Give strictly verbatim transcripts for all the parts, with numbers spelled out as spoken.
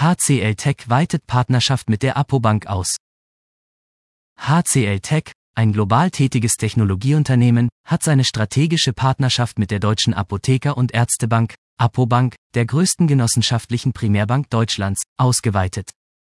H C L Tech weitet Partnerschaft mit der Apobank aus. H C L Tech, ein global tätiges Technologieunternehmen, hat seine strategische Partnerschaft mit der Deutschen Apotheker- und Ärztebank, Apobank, der größten genossenschaftlichen Primärbank Deutschlands, ausgeweitet.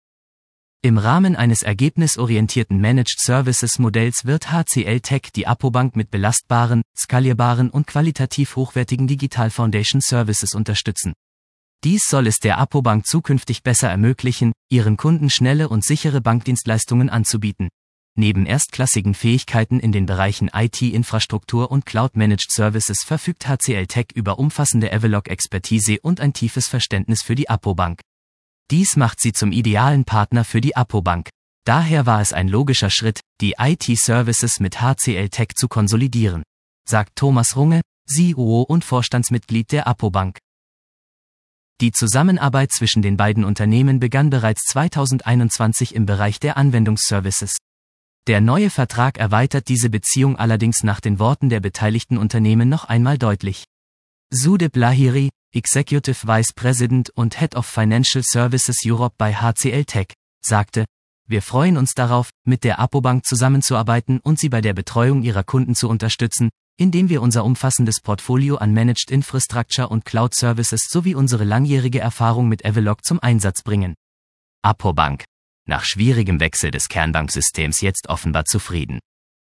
Im Rahmen eines ergebnisorientierten Managed Services Modells wird H C L Tech die Apobank mit belastbaren, skalierbaren und qualitativ hochwertigen Digital Foundation Services unterstützen. Dies soll es der Apobank zukünftig besser ermöglichen, ihren Kunden schnelle und sichere Bankdienstleistungen anzubieten. Neben erstklassigen Fähigkeiten in den Bereichen I T-Infrastruktur und Cloud-Managed Services verfügt H C L Tech über umfassende Avaloq-Expertise und ein tiefes Verständnis für die Apobank. Dies macht sie zum idealen Partner für die Apobank. Daher war es ein logischer Schritt, die I T-Services mit H C L Tech zu konsolidieren, sagt Thomas Runge, C E O und Vorstandsmitglied der Apobank. Die Zusammenarbeit zwischen den beiden Unternehmen begann bereits zweitausendeinundzwanzig im Bereich der Anwendungsservices. Der neue Vertrag erweitert diese Beziehung allerdings nach den Worten der beteiligten Unternehmen noch einmal deutlich. Sudip Lahiri, Executive Vice President und Head of Financial Services Europe bei H C L Tech, sagte: Wir freuen uns darauf, mit der Apobank zusammenzuarbeiten und sie bei der Betreuung ihrer Kunden zu unterstützen, indem wir unser umfassendes Portfolio an Managed Infrastructure und Cloud Services sowie unsere langjährige Erfahrung mit Avaloq zum Einsatz bringen. Apobank. Nach schwierigem Wechsel des Kernbanksystems jetzt offenbar zufrieden.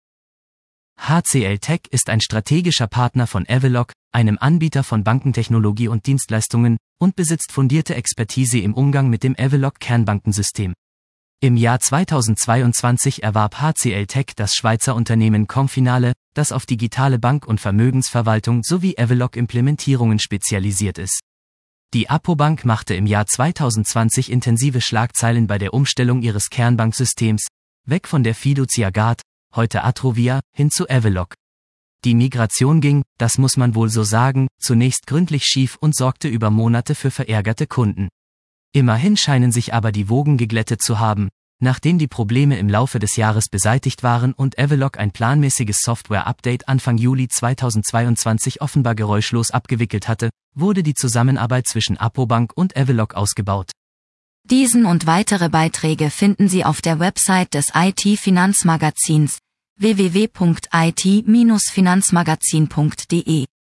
H C L Tech ist ein strategischer Partner von Avaloq, einem Anbieter von Bankentechnologie und Dienstleistungen, und besitzt fundierte Expertise im Umgang mit dem Avaloq Kernbankensystem. Im Jahr zweitausendzweiundzwanzig erwarb H C L Tech das Schweizer Unternehmen Comfinale, das auf digitale Bank- und Vermögensverwaltung sowie Avaloq-Implementierungen spezialisiert ist. Die Apobank machte im Jahr zweitausendzwanzig intensive Schlagzeilen bei der Umstellung ihres Kernbanksystems, weg von der Fiducia Guard, heute Atrovia, hin zu Avaloq. Die Migration ging, das muss man wohl so sagen, zunächst gründlich schief und sorgte über Monate für verärgerte Kunden. Immerhin scheinen sich aber die Wogen geglättet zu haben, nachdem die Probleme im Laufe des Jahres beseitigt waren und Avaloq ein planmäßiges Software-Update Anfang Juli zweitausendzweiundzwanzig offenbar geräuschlos abgewickelt hatte, wurde die Zusammenarbeit zwischen Apobank und Avaloq ausgebaut. Diesen und weitere Beiträge finden Sie auf der Website des I T-Finanzmagazins w w w punkt i t Bindestrich finanzmagazin punkt d e.